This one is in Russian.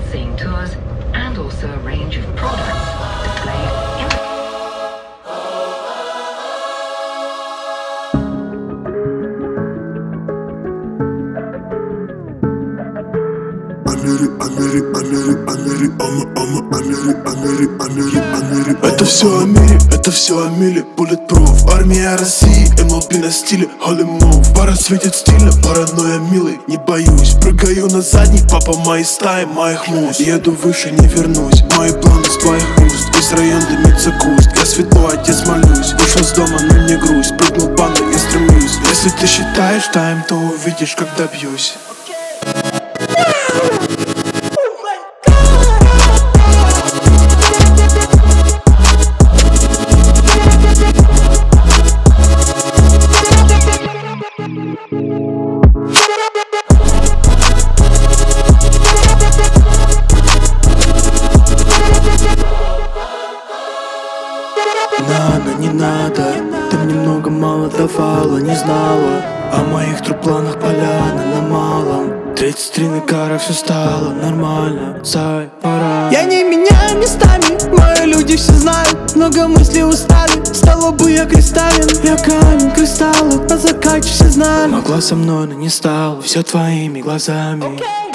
sightseeing tours and also a range of products displayed in the Это все о мире, это все о миле. Bulletproof, армия России, MLB на стиле Holy Move. Пара светит стильно, паранойя милый. Не боюсь, прыгаю на задник, папа моей стаи, моих муз. Еду выше, не вернусь, мои планы с твоих уст. Весь район дымится куст, я святой отец молюсь. Вышел с дома, но не грусть, прыгнул банду, я стремлюсь. Если ты считаешь тайм, то увидишь, как добьюсь. Надо, не надо, ты мне много мало давала, не знала о моих планах поляна на малом. 33 на карах, все стало нормально, Сай, пора. Я не меняю местами, мои люди все знают. Много мыслей устали, стало бы я кристаллен. Я камень, кристаллы, на закате все знали. Могла со мной, но не стала, все твоими глазами.